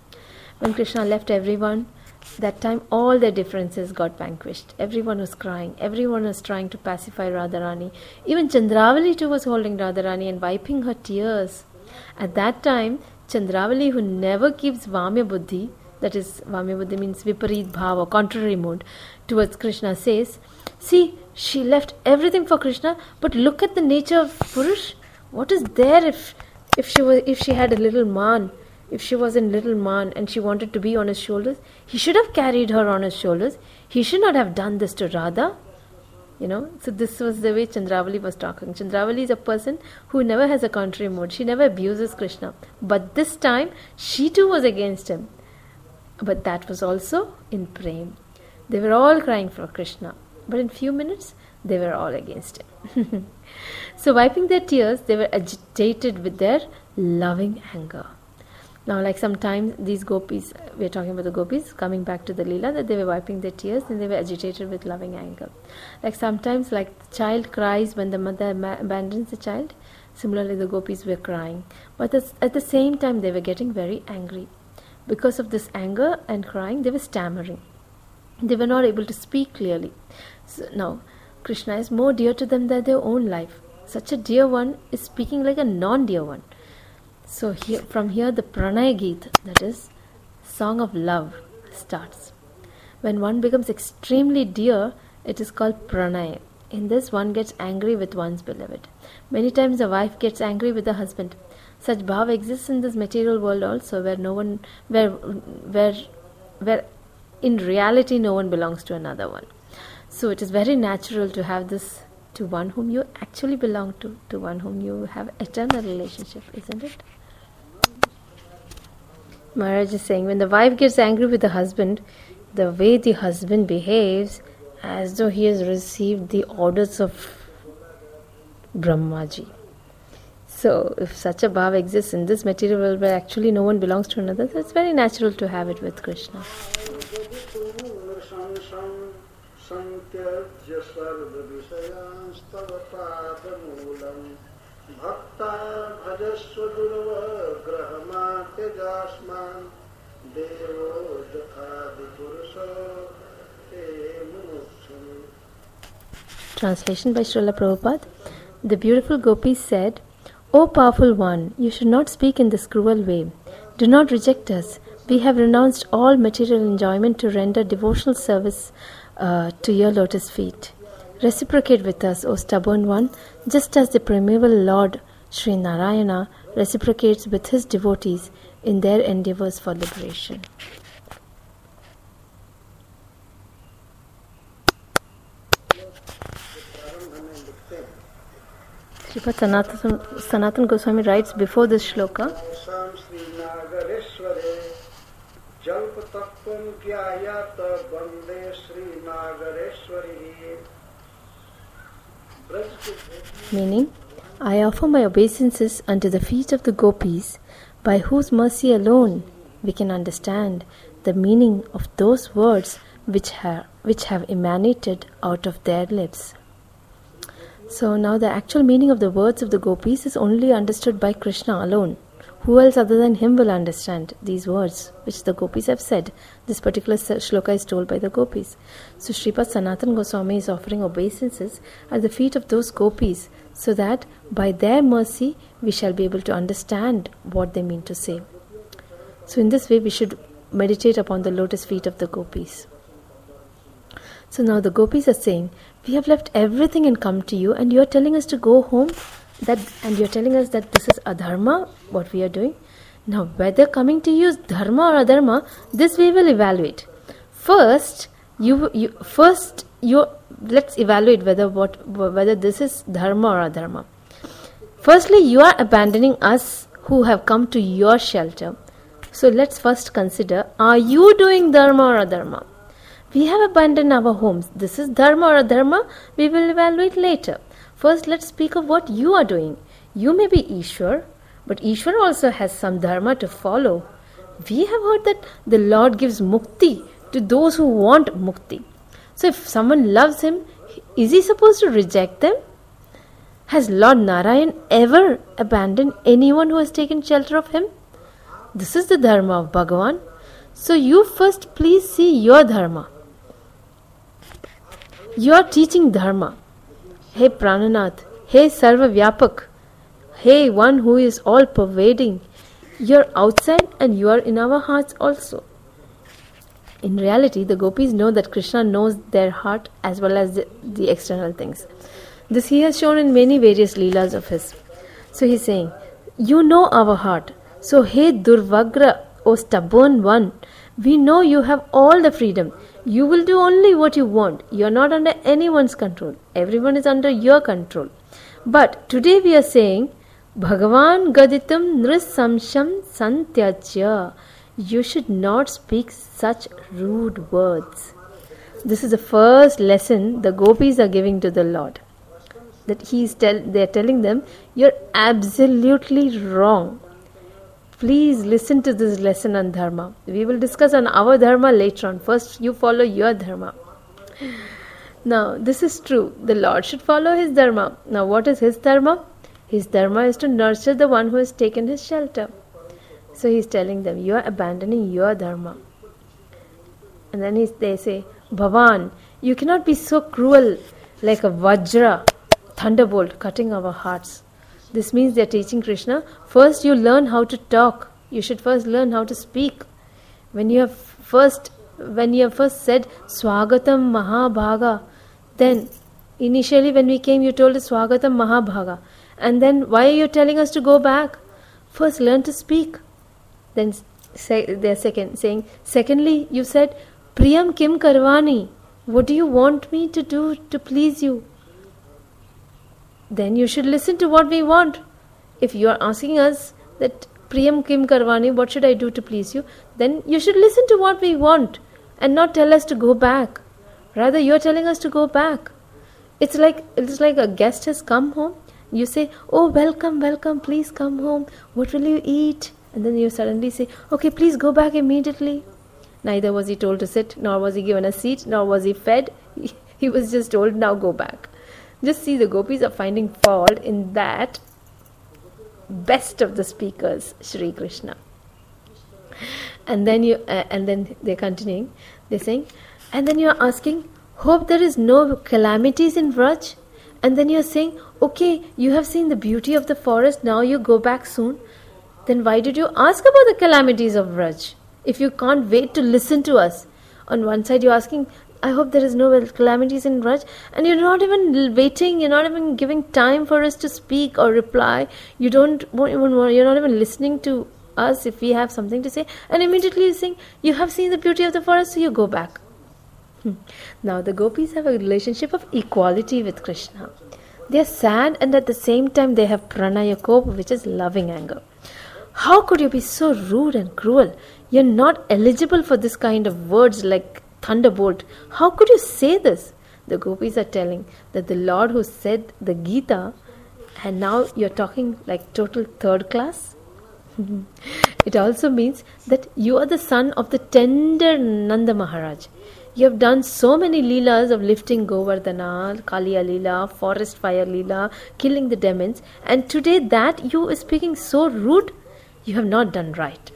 Speaker 2: When Krishna left everyone, that time all their differences got vanquished. Everyone was crying. Everyone was trying to pacify Radharani. Even Chandravali too was holding Radharani and wiping her tears. At that time, Chandravali, who never keeps Vamya Buddhi, that is, Vamya Buddhi means Viparit Bhav or contrary mood towards Krishna, says, see, she left everything for Krishna, but look at the nature of Purush. What is there if if she was if she had a little man, if she was in little man and she wanted to be on his shoulders, he should have carried her on his shoulders. He should not have done this to Radha. You know, so this was the way Chandravali was talking. Chandravali is a person who never has a contrary mood. She never abuses Krishna. But this time, she too was against him. But that was also in Prem. They were all crying for Krishna. But in few minutes, they were all against him. So wiping their tears, they were agitated with their loving anger. Now, like sometimes these gopis, we are talking about the gopis, coming back to the Leela, that they were wiping their tears and they were agitated with loving anger. Like sometimes, like the child cries when the mother abandons the child, similarly the gopis were crying. But at the same time, they were getting very angry. Because of this anger and crying, they were stammering. They were not able to speak clearly. So now, Krishna is more dear to them than their own life. Such a dear one is speaking like a non-dear one. So here, from here the Pranay Geet, that is, song of love, starts. When one becomes extremely dear, it is called Pranay. In this, one gets angry with one's beloved. Many times a wife gets angry with the husband. Such bhav exists in this material world also, where no one, where, where, where in reality no one belongs to another one. So it is very natural to have this to one whom you actually belong to, to one whom you have eternal relationship, isn't it? Maharaj is saying, when the wife gets angry with the husband, the way the husband behaves, as though he has received the orders of Brahmaji. So, if such a bhav exists in this material world where actually no one belongs to another, so it's very natural to have it with Krishna. Translation by Srila Prabhupada. The beautiful gopis said, O powerful one, you should not speak in this cruel way. Do not reject us. We have renounced all material enjoyment to render devotional service uh, to your lotus feet. Reciprocate with us, O stubborn one, just as the primeval Lord Sri Narayana reciprocates with his devotees in their endeavors for liberation. Sripad Sanatan, Sanatan Goswami writes before this shloka, meaning, I offer my obeisances unto the feet of the gopis, by whose mercy alone we can understand the meaning of those words which have, which have emanated out of their lips. So now the actual meaning of the words of the gopis is only understood by Krishna alone. Who else other than him will understand these words which the gopis have said? This particular shloka is told by the gopis. So Sripad Sanatan Goswami is offering obeisances at the feet of those gopis, so that by their mercy we shall be able to understand what they mean to say. So in this way we should meditate upon the lotus feet of the gopis. So now the gopis are saying, we have left everything and come to you, and you are telling us to go home, that, and you are telling us that this is adharma, what we are doing. Now whether coming to you is dharma or adharma, this we will evaluate. First, you, you first you let's evaluate whether what whether this is dharma or adharma. Firstly, you are abandoning us who have come to your shelter. So let's first consider, are you doing dharma or adharma? We have abandoned our homes. This is dharma or adharma, we will evaluate later. First, let's speak of what you are doing. You may be Ishwar, but Ishwar also has some dharma to follow. We have heard that the Lord gives mukti to those who want mukti. So if someone loves him, is he supposed to reject them? Has Lord Narayan ever abandoned anyone who has taken shelter of him? This is the dharma of Bhagavan. So you first please see your dharma. You are teaching dharma. Hey Prananath, hey Sarva Vyapak, hey one who is all pervading. You are outside and you are in our hearts also. In reality, the gopis know that Krishna knows their heart as well as the, the external things. This he has shown in many various leelas of his. So he is saying, you know our heart. So hey Durvagra, O stubborn one, we know you have all the freedom. You will do only what you want. You are not under anyone's control. Everyone is under your control. But today we are saying, Bhagavan Gaditam Nrisamsham Santyajya. You should not speak such rude words. This is the first lesson the gopis are giving to the Lord. That he is tell, they are telling them, you are absolutely wrong. Please listen to this lesson on dharma. We will discuss on our dharma later on. First, you follow your dharma. Now, this is true. The Lord should follow his dharma. Now, what is his dharma? His dharma is to nurture the one who has taken his shelter. So he is telling them, you are abandoning your dharma. And then he, they say, Bhavan, you cannot be so cruel like a vajra, thunderbolt, cutting our hearts. This means they are teaching Krishna, first you learn how to talk. You should first learn how to speak. When you have first, when you have first said Swagatam Mahabhaga, then initially when we came you told us Swagatam Mahabhaga. And then why are you telling us to go back? First learn to speak. Then say, they are second, saying, secondly you said, Priyam Kim Karvani. What do you want me to do to please you? Then you should listen to what we want. If you are asking us that Priyam Kim Karvani, what should I do to please you? Then you should listen to what we want and not tell us to go back. Rather, you are telling us to go back. It's like it's like a guest has come home. You say, oh, welcome, welcome, please come home. What will you eat? And then you suddenly say, okay, please go back immediately. Neither was he told to sit, nor was he given a seat, nor was he fed. He, he was just told, now go back. Just see, the gopis are finding fault in that best of the speakers, Shri Krishna. And then you, uh, and then they're continuing. They're saying, and then you're asking, hope there is no calamities in Vraj. And then you're saying, okay, you have seen the beauty of the forest. Now you go back soon. Then why did you ask about the calamities of Vraj? If you can't wait to listen to us. On one side you're asking, I hope there is no calamities in Vraj, and you're not even waiting, you're not even giving time for us to speak or reply. You don't even want, you're not even listening to us if we have something to say, and immediately you're saying, you have seen the beauty of the forest, so you go back. Hmm. Now the gopis have a relationship of equality with Krishna. They are sad and at the same time they have pranaya kopa, which is loving anger. How could you be so rude and cruel? You're not eligible for this kind of words like thunderbolt. How could you say this? The gopis are telling that the Lord who said the Gita, and now you're talking like total third class? It also means that you are the son of the tender Nanda Maharaj. You have done so many leelas of lifting Govardhana, Kaliya Leela, forest fire Leela, killing the demons, and today that you is speaking so rude, you have not done right.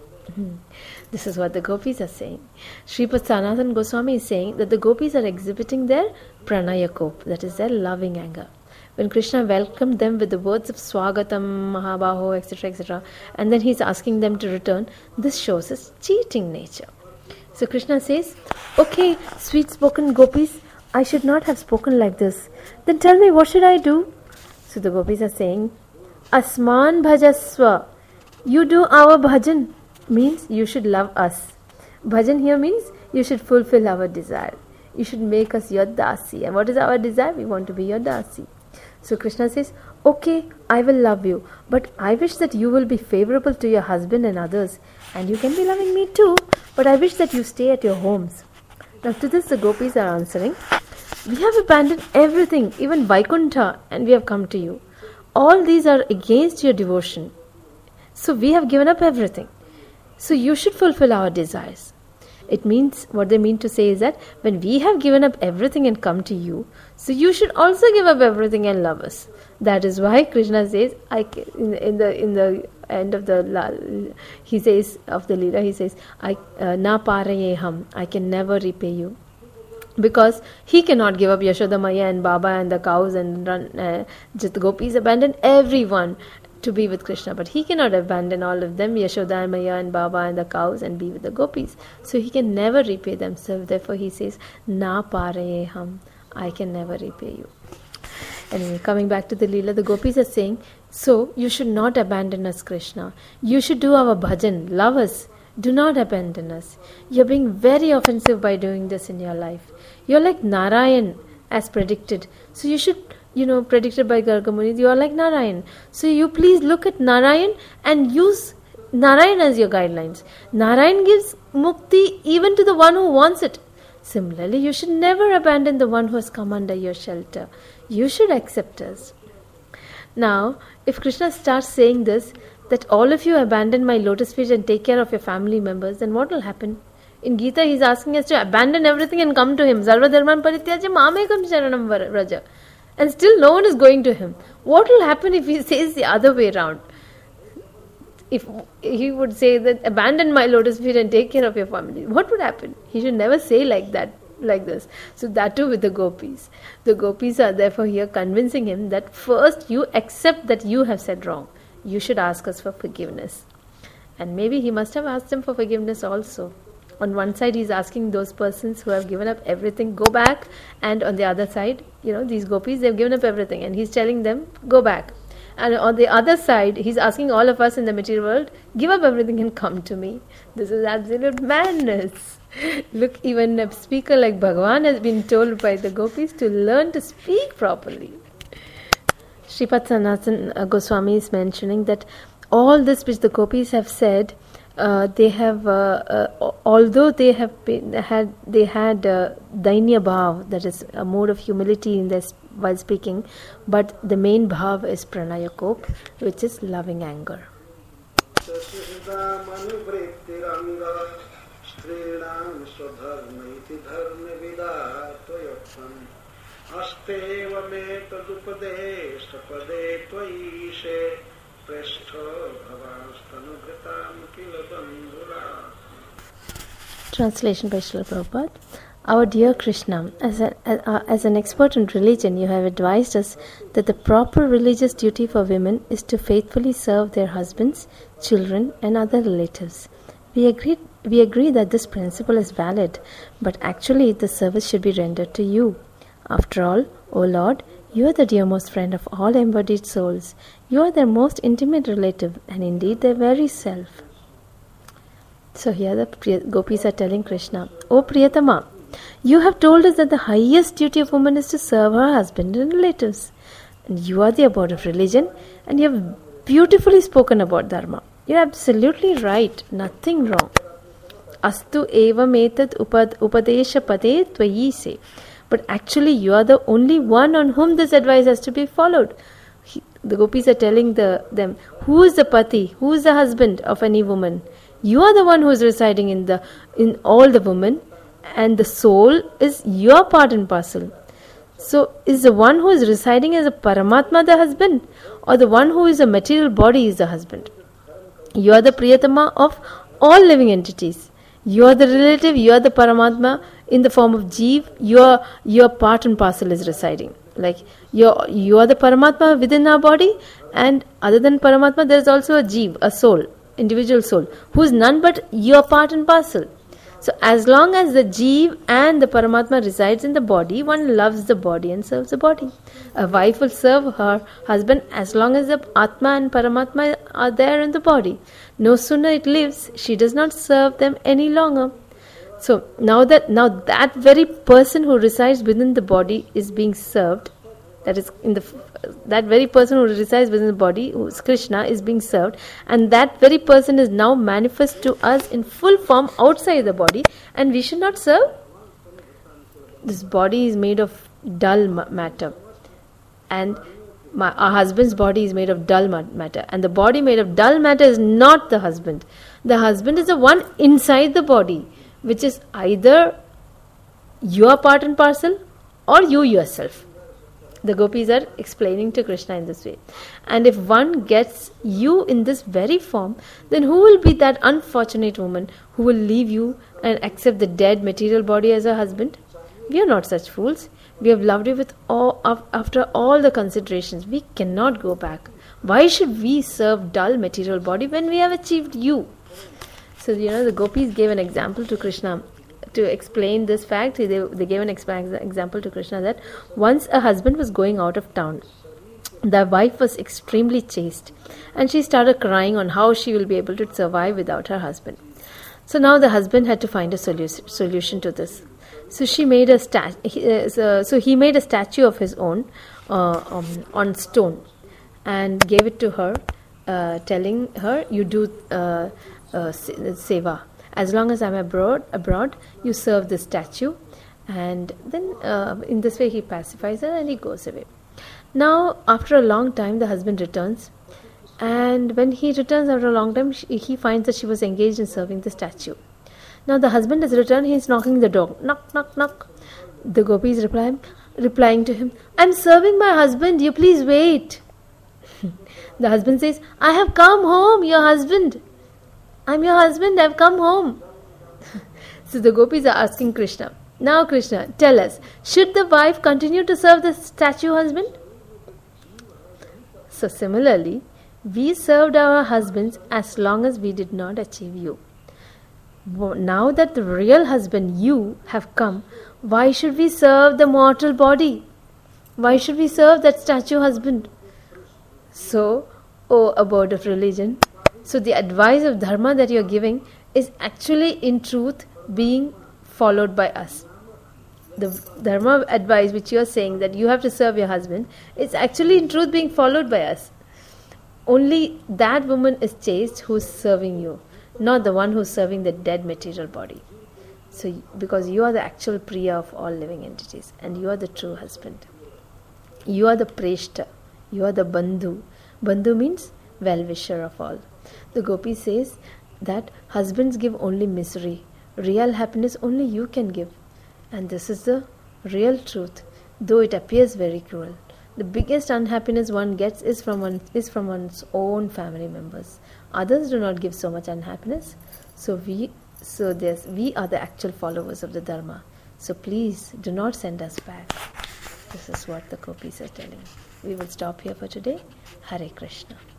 Speaker 2: This is what the gopis are saying. Sripad Sanatana Goswami is saying that the gopis are exhibiting their pranaya kop, that is their loving anger. When Krishna welcomed them with the words of Swagatam, Mahabaho, et cetera, et cetera, and then he's asking them to return, this shows his cheating nature. So Krishna says, okay, sweet-spoken gopis, I should not have spoken like this. Then tell me, what should I do? So the gopis are saying, Asman bhajasva, you do our bhajan, means you should love us. Bhajan here means you should fulfill our desire. You should make us your dasi. And what is our desire? We want to be your dasi. So Krishna says, okay, I will love you, but I wish that you will be favorable to your husband and others, and you can be loving me too, but I wish that you stay at your homes. Now to this the gopis are answering, we have abandoned everything, even Vaikuntha, and we have come to you. All these are against your devotion. So we have given up everything. So you should fulfill our desires. It means, what they mean to say is that when we have given up everything and come to you, so you should also give up everything and love us. That is why Krishna says, I in, in the in the end of the he says of the Leela, he says, I uh, na parayeham, I can never repay you, because he cannot give up Yashoda Maya and Baba and the cows and run. Uh, just the gopis abandoned everyone to be with Krishna, but he cannot abandon all of them, Yashoda, Maya and Baba and the cows, and be with the gopis. So he can never repay them. So therefore he says, na parayeham, I can never repay you. Anyway, coming back to the Leela, the gopis are saying, so you should not abandon us, Krishna. You should do our bhajan, love us. Do not abandon us. You're being very offensive by doing this in your life. You're like Narayan, as predicted. So you should, you know, predicted by Garga Muni, you are like Narayan. So you please look at Narayan and use Narayan as your guidelines. Narayan gives mukti even to the one who wants it. Similarly, you should never abandon the one who has come under your shelter. You should accept us. Now, if Krishna starts saying this, that all of you abandon my lotus feet and take care of your family members, then what will happen? In Gita, he is asking us to abandon everything and come to him. Sarva dharman parityaja mamekam sharanam vraja. And still no one is going to him. What will happen if he says the other way around? If he would say that abandon my lotus feet and take care of your family, what would happen? He should never say like that, like this. So that too with the gopis. The gopis are therefore here convincing him that first you accept that you have said wrong. You should ask us for forgiveness. And maybe he must have asked them for forgiveness also. On one side he is asking those persons who have given up everything, go back. And on the other side, you know, these gopis, they have given up everything. And he is telling them, go back. And on the other side, he is asking all of us in the material world, give up everything and come to me. This is absolute madness. Look, even a speaker like Bhagavan has been told by the gopis to learn to speak properly. Sripad Sanatana Goswami is mentioning that all this which the gopis have said, uh, they have, uh, uh, although they have been, had, they had uh, dainya bhav, that is a mode of humility in their while speaking, but the main bhav is pranaya kop, which is loving anger. Translation by Srila Prabhupada. Our dear Krishna, as, a, uh, as an expert in religion, you have advised us that the proper religious duty for women is to faithfully serve their husbands, children, and other relatives. We agree, we agree that this principle is valid, but actually the service should be rendered to you. After all, O Lord, you are the dearmost friend of all embodied souls. You are their most intimate relative, and indeed their very self. So here the gopis are telling Krishna, O Priyatama, you have told us that the highest duty of woman is to serve her husband and relatives. And you are the abode of religion, and you have beautifully spoken about dharma. You're absolutely right, nothing wrong. Astu evam etad upad upadesha pade tvayi se. But actually you are the only one on whom this advice has to be followed. He, the gopis are telling the, them, who is the pati, who is the husband of any woman? You are the one who is residing in the in all the women, and the soul is your part and parcel. So is the one who is residing as a Paramatma the husband, or the one who is a material body is the husband? You are the Priyatama of all living entities. You are the relative, you are the Paramatma in the form of Jeev, your your part and parcel is residing. Like you you are the Paramatma within our body, and other than Paramatma there is also a Jeev, a soul, individual soul, who is none but your part and parcel. So as long as the Jeev and the Paramatma resides in the body, one loves the body and serves the body. A wife will serve her husband as long as the Atma and Paramatma are there in the body. No sooner it lives, she does not serve them any longer. So now that now that very person who resides within the body is being served, that is in the that very person who resides within the body, who is Krishna, is being served, and that very person is now manifest to us in full form outside the body, and we should not serve. This body is made of dull matter, and my, our husband's body is made of dull matter, and the body made of dull matter is not the husband. The husband is the one inside the body, which is either your part and parcel or you yourself. The gopis are explaining to Krishna in this way. And if one gets you in this very form, then who will be that unfortunate woman who will leave you and accept the dead material body as a husband? We are not such fools. We have loved you with all, after all the considerations. We cannot go back. Why should we serve dull material body when we have achieved you? So, you know, the gopis gave an example to Krishna. To explain this fact, they, they gave an example to Krishna that once a husband was going out of town. The wife was extremely chaste, and she started crying on how she will be able to survive without her husband. So now the husband had to find a solu- solution to this. So she made a sta- uh, so, so he made a statue of his own uh, um, on stone and gave it to her, uh, telling her, "You do uh, uh, seva. As long as I'm abroad, abroad, you serve the statue." And then uh, in this way he pacifies her and he goes away. Now after a long time the husband returns, and when he returns after a long time, she, he finds that she was engaged in serving the statue. Now the husband has returned, he is knocking the door. Knock, knock, knock. The gopis reply, replying to him, "I'm serving my husband, you please wait." The husband says, "I have come home, your husband. I'm your husband, I've come home." So the gopis are asking Krishna, "Now Krishna, tell us, should the wife continue to serve the statue husband?" So similarly, we served our husbands as long as we did not achieve you. Now that the real husband, you, have come, why should we serve the mortal body? Why should we serve that statue husband? So, O abode of religion, so the advice of dharma that you are giving is actually in truth being followed by us. The dharma advice which you are saying that you have to serve your husband is actually in truth being followed by us. Only that woman is chaste who is serving you, not the one who is serving the dead material body. So because you are the actual priya of all living entities, and you are the true husband. You are the preshta, you are the bandhu. Bandhu means well-wisher of all. The gopi says that husbands give only misery. Real happiness only you can give. And this is the real truth, though it appears very cruel. The biggest unhappiness one gets is from one, is from one's own family members. Others do not give so much unhappiness. So we so there's we are the actual followers of the dharma. So please do not send us back. This is what the gopis are telling. We will stop here for today. Hare Krishna.